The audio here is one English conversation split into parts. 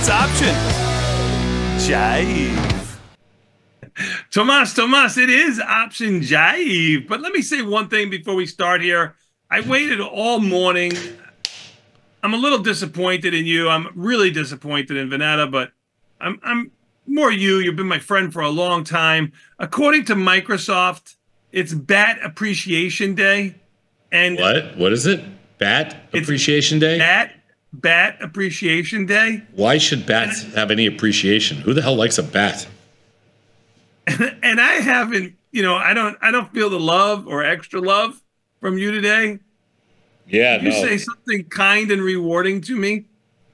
It's Option Jive. Tomas, it is Option Jive. But let me say one thing before we start here. I waited all morning. I'm a little disappointed in you. I'm really disappointed in Vanetta, but I'm more you. You've been my friend for a long time. According to Microsoft, it's Bat Appreciation Day. And what is it? Bat Appreciation Day? Bat Appreciation Day. Why should bats have any appreciation? Who the hell likes a bat? And I haven't, I don't feel the love or extra love from you today. Yeah, Did you say something kind and rewarding to me?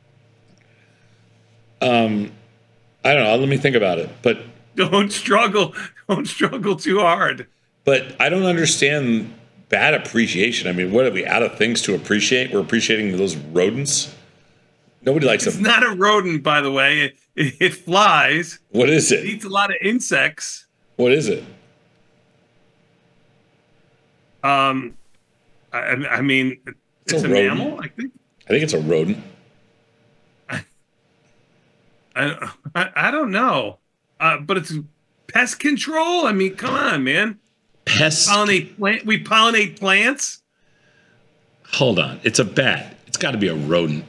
I don't know. Let me think about it. But don't struggle too hard. But I don't understand bat appreciation. I mean, what are we out of things to appreciate? We're appreciating those rodents. Nobody likes It's not a rodent, by the way. It flies. What is it? It eats a lot of insects. What is it? I mean, it's a mammal, I think. I think it's a rodent. I don't know. But it's pest control. I mean, come on, man. We pollinate plants. Hold on. It's a bat. It's got to be a rodent.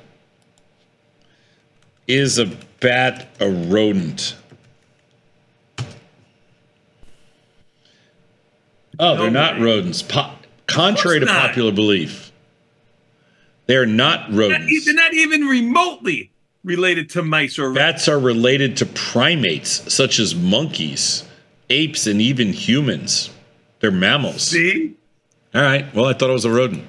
Is a bat a rodent? Oh, they're not rodents. Contrary to popular belief, they're not rodents. They're not even remotely related to mice or bats. Are related to primates such as monkeys, apes, and even humans. They're mammals. See? All right. Well, I thought it was a rodent.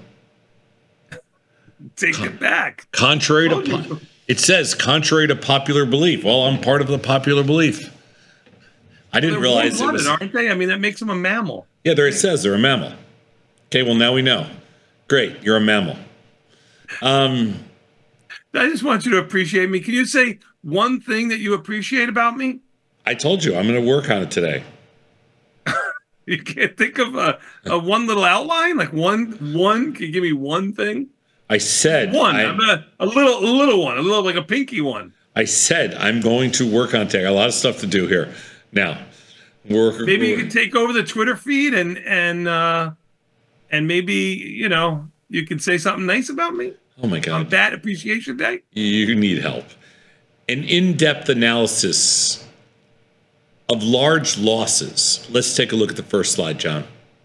Take it back. Contrary to it says contrary to popular belief. Well, I'm part of the popular belief. I didn't realize it was. Aren't they? I mean, that makes them a mammal. Yeah, there it says they're a mammal. Okay, well now we know. Great, you're a mammal. I just want you to appreciate me. Can you say one thing that you appreciate about me? I told you I'm going to work on it today. You can't think of a one little outline, like one. Can you give me one thing? I said one. A little one, a little like a pinky one. I said I'm going to work on it today. I got a lot of stuff to do here. Now, maybe you could take over the Twitter feed and maybe you can say something nice about me. Oh my God! On Bat Appreciation Day. You need help. An in-depth analysis of large losses. Let's take a look at the first slide, John.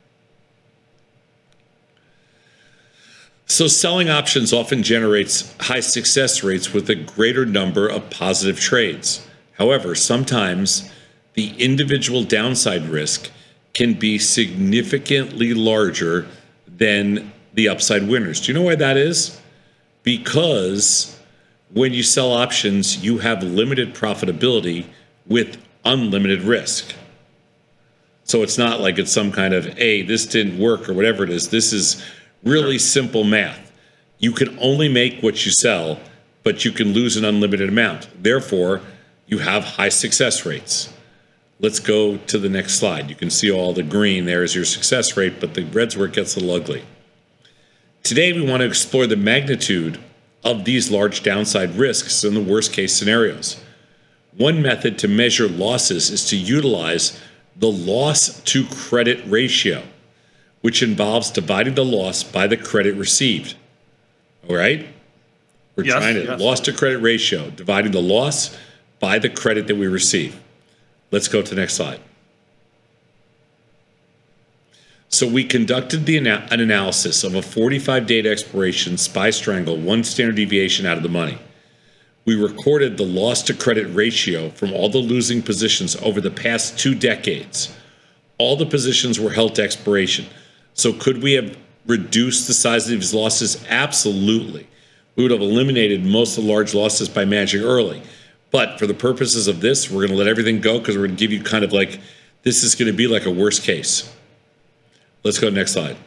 So selling options often generates high success rates with a greater number of positive trades. However, sometimes the individual downside risk can be significantly larger than the upside winners. Do you know why that is? Because when you sell options, you have limited profitability with unlimited risk. So it's not like it's some kind of, hey, this didn't work or whatever it is. This is really simple math. You can only make what you sell, but you can lose an unlimited amount. Therefore, you have high success rates. Let's go to the next slide. You can see all the green there is your success rate, but the red's where it gets a little ugly. Today, we want to explore the magnitude of these large downside risks in the worst case scenarios. One method to measure losses is to utilize the loss to credit ratio, which involves dividing the loss by the credit received. All right? We're trying to loss to credit ratio, dividing the loss by the credit that we receive. Let's go to the next slide. So we conducted an analysis of a 45-day expiration SPY strangle, 1 standard deviation out of the money. We recorded the loss to credit ratio from all the losing positions over the past 2 decades. All the positions were held to expiration. So could we have reduced the size of these losses? Absolutely. We would have eliminated most of the large losses by managing early. But for the purposes of this, we're going to let everything go because we're going to give you kind of like, this is going to be like a worst case. Let's go to the next slide.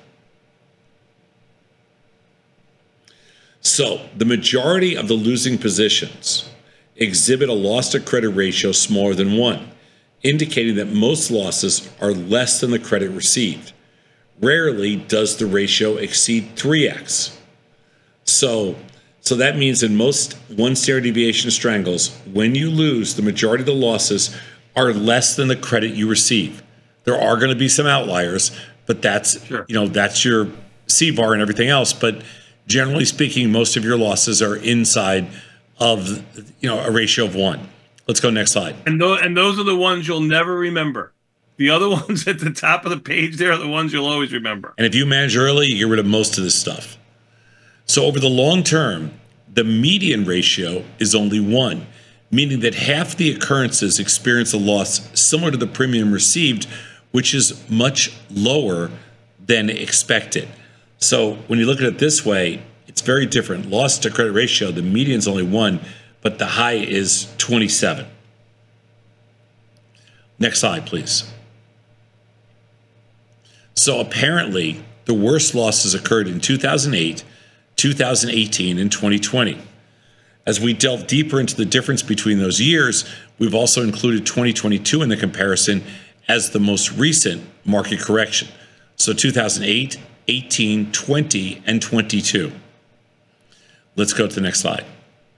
So the majority of the losing positions exhibit a loss to credit ratio smaller than 1, indicating that most losses are less than the credit received. Rarely does the ratio exceed 3x. So So that means in most one standard deviation strangles, when you lose, the majority of the losses are less than the credit you receive. There are going to be some outliers, but that's Sure. that's your CVAR and everything else. But generally speaking, most of your losses are inside of a ratio of 1. Let's go next slide. And those are the ones you'll never remember. The other ones at the top of the page there are the ones you'll always remember. And if you manage early, you get rid of most of this stuff. So over the long term, the median ratio is only 1, meaning that half the occurrences experience a loss similar to the premium received, which is much lower than expected. So when you look at it this way, it's very different. Loss to credit ratio, the median is only 1, but the high is 27. Next slide, please. So apparently, the worst losses occurred in 2008, 2018, and 2020. As we delve deeper into the difference between those years, we've also included 2022 in the comparison as the most recent market correction. So 2008, 18, 20, and 22. Let's go to the next slide.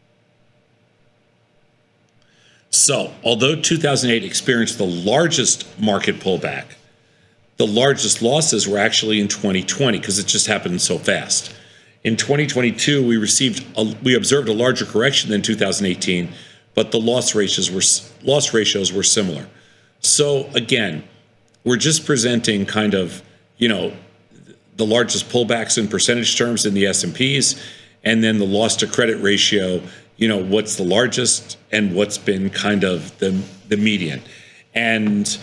So, although 2008 experienced the largest market pullback, the largest losses were actually in 2020 because it just happened so fast. In 2022, we observed a larger correction than 2018, but the loss ratios were similar. So again, we're just presenting kind of the largest pullbacks in percentage terms in the S&Ps, and then the loss to credit ratio. What's the largest and what's been kind of the median. And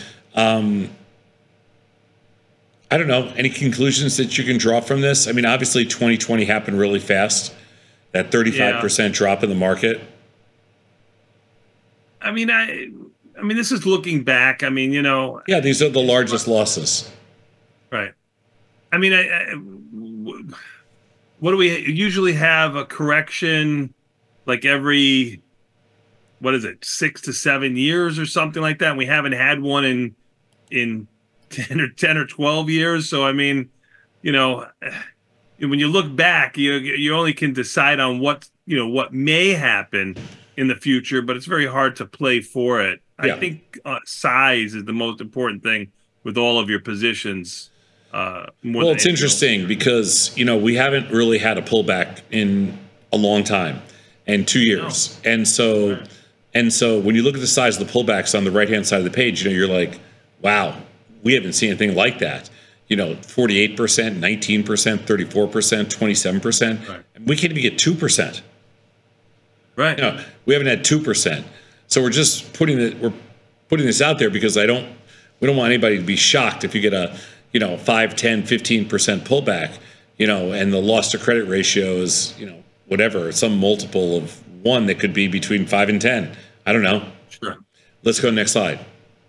I don't know, any conclusions that you can draw from this? I mean, obviously 2020 happened really fast, that 35% drop in the market. I mean, this is looking back. I mean, Yeah, these are the largest losses. Right. I mean, what do we usually have a correction like every, 6 to 7 years or something like that? And we haven't had one in 10 or 12 years. So, I mean, when you look back, you only can decide on what may happen in the future, but it's very hard to play for it. Yeah. I think size is the most important thing with all of your positions. Well, it's interesting because, we haven't really had a pullback in a long time, and 2 years. No. And so when you look at the size of the pullbacks on the right-hand side of the page, you're like, wow, we haven't seen anything like that. 48%, 19%, 34%, 27%. Right. We can't even get 2%. Right. We haven't had 2%. So we're just putting this out there because we don't want anybody to be shocked if you get a 5, 10, 15% pullback, and the loss to credit ratio is, whatever, some multiple of 1 that could be between 5 and 10. I don't know. Sure. Let's go to the next slide.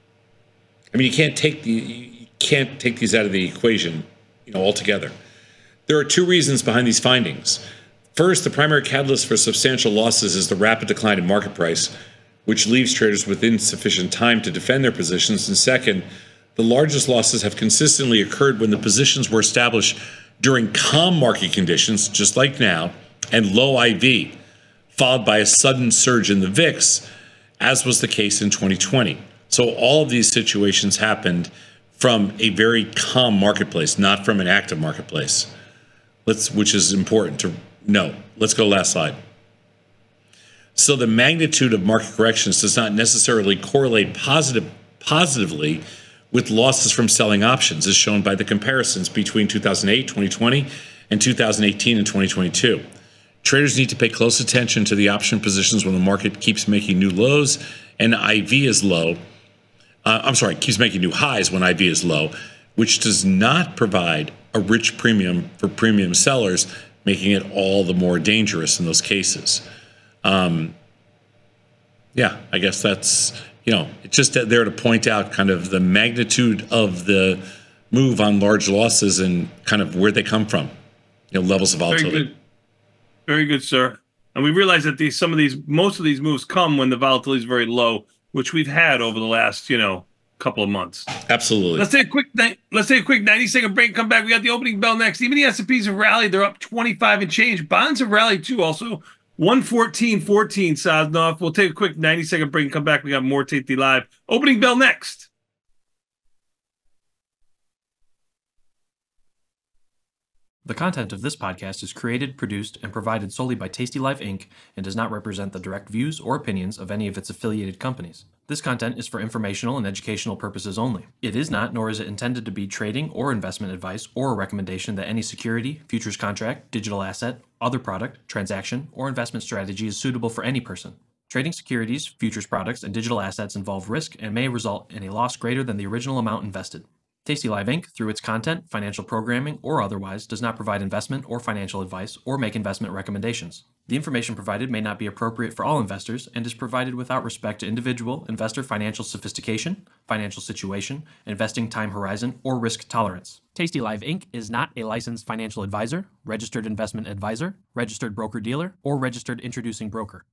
I mean, you can't take these out of the equation, altogether. There are 2 reasons behind these findings. First, the primary catalyst for substantial losses is the rapid decline in market price, which leaves traders with insufficient time to defend their positions. And second, the largest losses have consistently occurred when the positions were established during calm market conditions, just like now, and low IV, followed by a sudden surge in the VIX, as was the case in 2020. So all of these situations happened from a very calm marketplace, not from an active marketplace, which is important to note. Let's go last slide. So the magnitude of market corrections does not necessarily correlate positively with losses from selling options, as shown by the comparisons between 2008, 2020, and 2018 and 2022. Traders need to pay close attention to the option positions when the market keeps making new lows and IV is low. Keeps making new highs when IV is low, which does not provide a rich premium for premium sellers, making it all the more dangerous in those cases. I guess that's, it's just there to point out kind of the magnitude of the move on large losses and kind of where they come from, levels of volatility. Very good, sir. And we realize that most of these moves come when the volatility is very low, which we've had over the last, couple of months. Absolutely. Let's take a quick 90-second break and come back. We got the opening bell next. Even the S&Ps have rallied. They're up 25 and change. Bonds have rallied too also. 114.14 Sosnoff. We'll take a quick 90-second break and come back. We got more Tasty Live. Opening bell next. The content of this podcast is created, produced, and provided solely by Tasty Life Inc. and does not represent the direct views or opinions of any of its affiliated companies. This content is for informational and educational purposes only. It is not, nor is it intended to be trading or investment advice or a recommendation that any security, futures contract, digital asset, other product, transaction, or investment strategy is suitable for any person. Trading securities, futures products, and digital assets involve risk and may result in a loss greater than the original amount invested. Tasty Live Inc., through its content, financial programming, or otherwise, does not provide investment or financial advice or make investment recommendations. The information provided may not be appropriate for all investors and is provided without respect to individual investor financial sophistication, financial situation, investing time horizon, or risk tolerance. Tasty Live Inc. is not a licensed financial advisor, registered investment advisor, registered broker-dealer, or registered introducing broker.